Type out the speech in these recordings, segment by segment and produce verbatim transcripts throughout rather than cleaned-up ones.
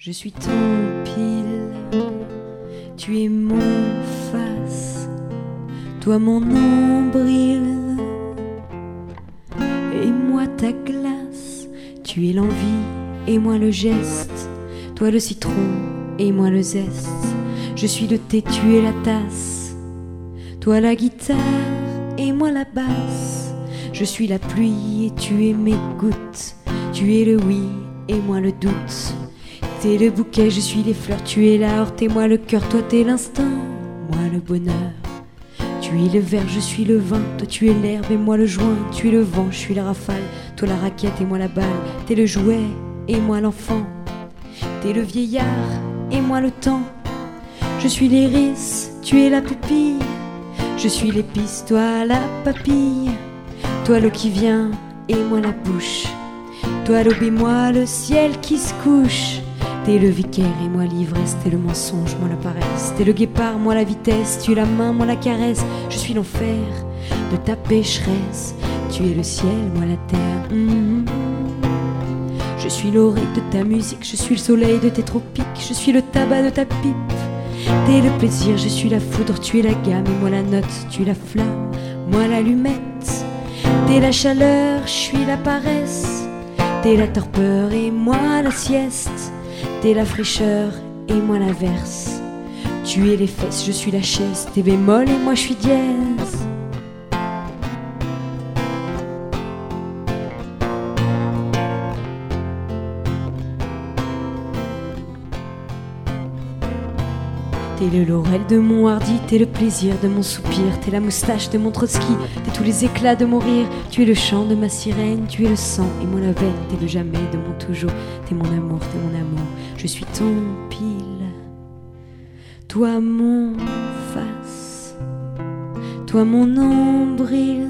Je suis ton pile, tu es mon face, toi mon nombril, et moi ta glace. Tu es l'envie et moi le geste, toi le citron et moi le zeste. Je suis le thé, tu es la tasse, toi la guitare et moi la basse. Je suis la pluie et tu es mes gouttes, tu es le oui et moi le doute. T'es le bouquet, je suis les fleurs, tu es la horte et moi le cœur. Toi t'es l'instinct, moi le bonheur. Tu es le verre, je suis le vin, toi tu es l'herbe et moi le joint. Tu es le vent, je suis la rafale, toi la raquette et moi la balle. T'es le jouet et moi l'enfant, t'es le vieillard et moi le temps. Je suis l'iris, tu es la pupille, je suis l'épice, toi la papille. Toi l'eau qui vient et moi la bouche, toi l'aube et moi le ciel qui se couche. T'es le vicaire et moi l'ivresse, t'es le mensonge, moi la paresse. T'es le guépard, moi la vitesse, tu es la main, moi la caresse. Je suis l'enfer de ta pécheresse, tu es le ciel, moi la terre. Mmh. Je suis l'oreille de ta musique, je suis le soleil de tes tropiques, je suis le tabac de ta pipe. T'es le plaisir, je suis la foudre, tu es la gamme et moi la note, tu es la flamme, moi l'allumette. T'es la chaleur, je suis la paresse, t'es la torpeur et moi la sieste. T'es la fraîcheur et moi l'averse, tu es les fesses, je suis la chaise. T'es bémol et moi je suis dièse. T'es le laurel de mon hardi, t'es le plaisir de mon soupir, t'es la moustache de mon Trotsky, t'es tous les éclats de mon rire, tu es le chant de ma sirène, tu es le sang et moi la veine, t'es le jamais de mon toujours, t'es mon amour, t'es mon amour, je suis ton pile, toi mon face, toi mon nombril,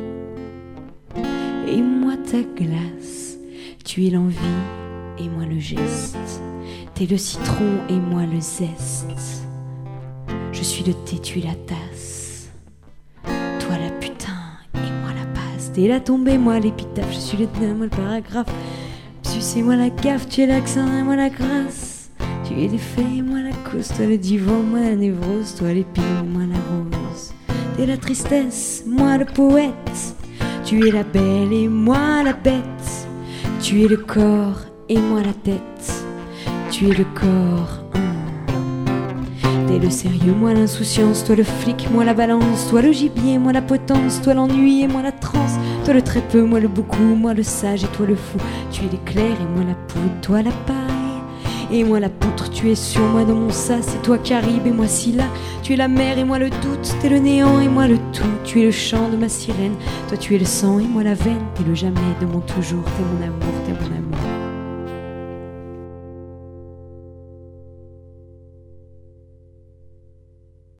et moi ta glace, tu es l'envie et moi le geste, t'es le citron et moi le zeste. Je suis le thé, tu es la tasse, toi la putain et moi la passe. T'es la tombée, moi l'épitaphe, je suis le dîner, moi le paragraphe. Sucez-moi la gaffe, tu es l'accent et moi la grâce. Tu es l'effet et moi la cause, toi le divan, moi la névrose, toi l'épine et moi la rose. T'es la tristesse, moi le poète, tu es la belle et moi la bête. Tu es le corps et moi la tête, tu es le corps. T'es le sérieux, moi l'insouciance, toi le flic, moi la balance, toi le gibier, moi la potence, toi l'ennui et moi la transe, toi le très peu, moi le beaucoup, moi le sage et toi le fou. Tu es l'éclair et moi la poudre, toi la paille et moi la poutre. Tu es sur moi dans mon sas, c'est toi Caribe et moi Scylla. Tu es la mer et moi le doute, t'es le néant et moi le tout. Tu es le chant de ma sirène, toi tu es le sang et moi la veine. T'es le jamais de mon toujours, t'es mon amour, t'es mon amour.